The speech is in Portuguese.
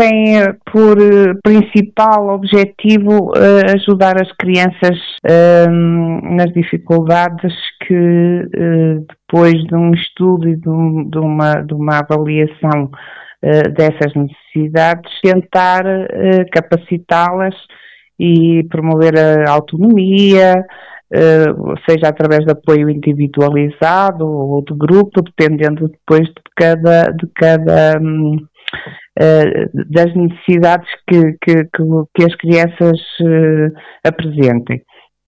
tem por principal objetivo ajudar as crianças nas dificuldades que, depois de um estudo e de uma avaliação dessas necessidades, tentar capacitá-las e promover a autonomia, seja através de apoio individualizado ou de grupo, dependendo depois das necessidades que as crianças apresentem.